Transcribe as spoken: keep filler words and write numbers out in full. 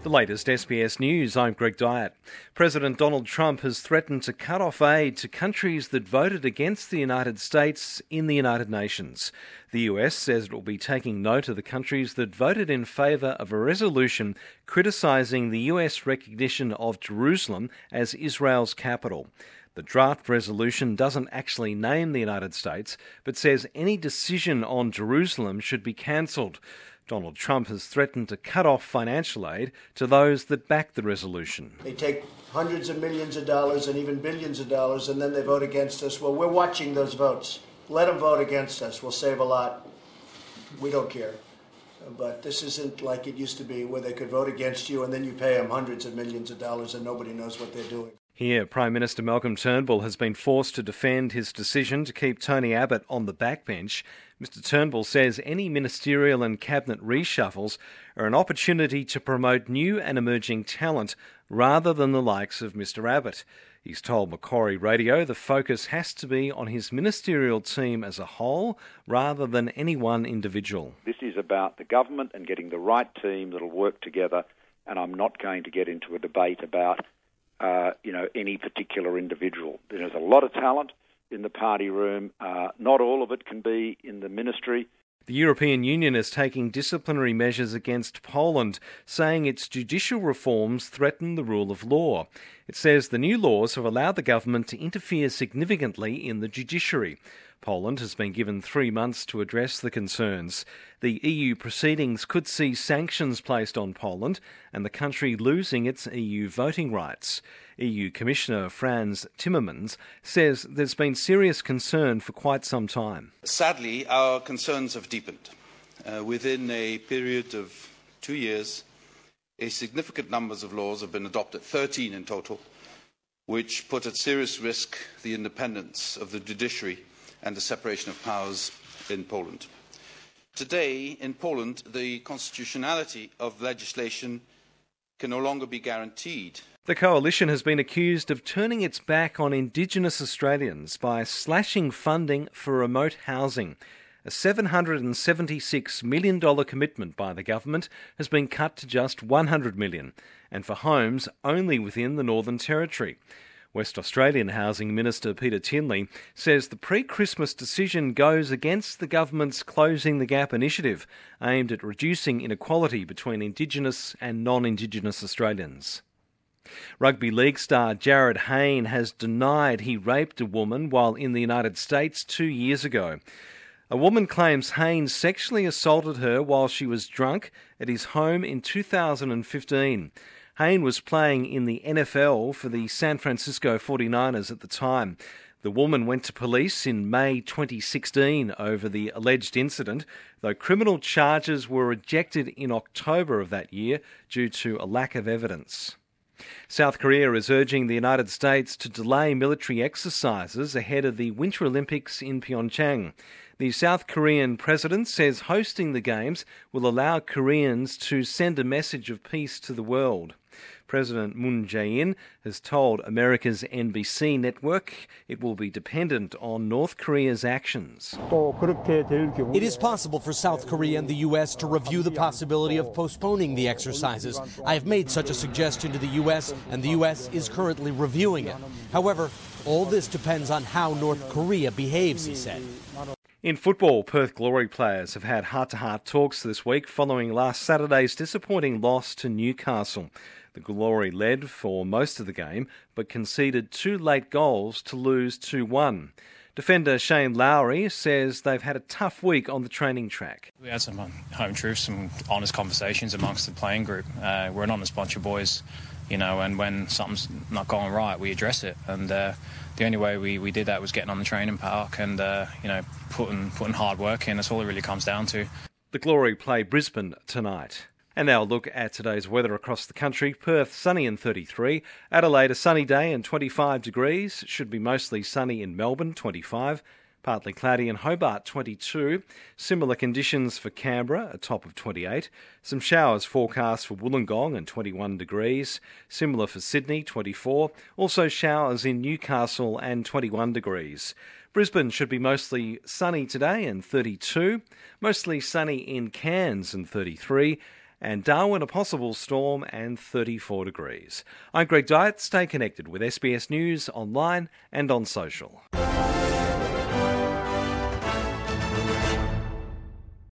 The latest S B S News, I'm Greg Dyett. President Donald Trump has threatened to cut off aid to countries that voted against the United States in the United Nations. The U S says it will be taking note of the countries that voted in favour of a resolution criticising the U S recognition of Jerusalem as Israel's capital. The draft resolution doesn't actually name the United States, but says any decision on Jerusalem should be cancelled. Donald Trump has threatened to cut off financial aid to those that back the resolution. They take hundreds of millions of dollars and even billions of dollars, and then they vote against us. Well, we're watching those votes. Let them vote against us. We'll save a lot. We don't care. But this isn't like it used to be, where they could vote against you and then you pay them hundreds of millions of dollars and nobody knows what they're doing. Here, Prime Minister Malcolm Turnbull has been forced to defend his decision to keep Tony Abbott on the backbench. Mister Turnbull says any ministerial and cabinet reshuffles are an opportunity to promote new and emerging talent rather than the likes of Mister Abbott. He's told Macquarie Radio the focus has to be on his ministerial team as a whole rather than any one individual. This is about the government and getting the right team that'll work together, and I'm not going to get into a debate about Uh, you know, any particular individual. There's a lot of talent in the party room. Uh, not all of it can be in the ministry. The European Union is taking disciplinary measures against Poland, saying its judicial reforms threaten the rule of law. It says the new laws have allowed the government to interfere significantly in the judiciary. Poland has been given three months to address the concerns. The E U proceedings could see sanctions placed on Poland and the country losing its E U voting rights. E U Commissioner Frans Timmermans says there's been serious concern for quite some time. Sadly, our concerns have deepened. Uh, within a period of two years, a significant number of laws have been adopted, thirteen in total, which put at serious risk the independence of the judiciary and the separation of powers in Poland. Today, in Poland, the constitutionality of legislation can no longer be guaranteed. The coalition has been accused of turning its back on Indigenous Australians by slashing funding for remote housing. A seven hundred seventy-six million dollars commitment by the government has been cut to just one hundred million dollars, and for homes only within the Northern Territory. West Australian Housing Minister Peter Tinley says the pre-Christmas decision goes against the government's Closing the Gap initiative, aimed at reducing inequality between Indigenous and non-Indigenous Australians. Rugby league star Jared Hayne has denied he raped a woman while in the United States two years ago. A woman claims Hayne sexually assaulted her while she was drunk at his home in two thousand fifteen. Hayne was playing in the N F L for the San Francisco forty-niners at the time. The woman went to police in May twenty sixteen over the alleged incident, though criminal charges were rejected in October of that year due to a lack of evidence. South Korea is urging the United States to delay military exercises ahead of the Winter Olympics in Pyeongchang. The South Korean president says hosting the Games will allow Koreans to send a message of peace to the world. President Moon Jae-in has told America's N B C network it will be dependent on North Korea's actions. It is possible for South Korea and the U S to review the possibility of postponing the exercises. I have made such a suggestion to the U S, and the U S is currently reviewing it. However, all this depends on how North Korea behaves, he said. In football, Perth Glory players have had heart-to-heart talks this week following last Saturday's disappointing loss to Newcastle. The Glory led for most of the game, but conceded two late goals to lose two one. Defender Shane Lowry says they've had a tough week on the training track. We had some home truths, some honest conversations amongst the playing group. Uh, we're an honest bunch of boys, you know, and when something's not going right, we address it. And uh, the only way we, we did that was getting on the training park and, uh, you know, putting, putting hard work in. That's all it really comes down to. The Glory play Brisbane tonight. And now a look at today's weather across the country. Perth, sunny and thirty-three. Adelaide, a sunny day and twenty-five degrees. Should be mostly sunny in Melbourne, twenty-five. Partly cloudy in Hobart, twenty-two. Similar conditions for Canberra, a top of twenty-eight. Some showers forecast for Wollongong and twenty-one degrees. Similar for Sydney, twenty-four. Also showers in Newcastle and twenty-one degrees. Brisbane should be mostly sunny today and thirty-two. Mostly sunny in Cairns and thirty-three. and Darwin a possible storm and thirty-four degrees. I'm Greg Dyett. Stay connected with S B S News online and on social.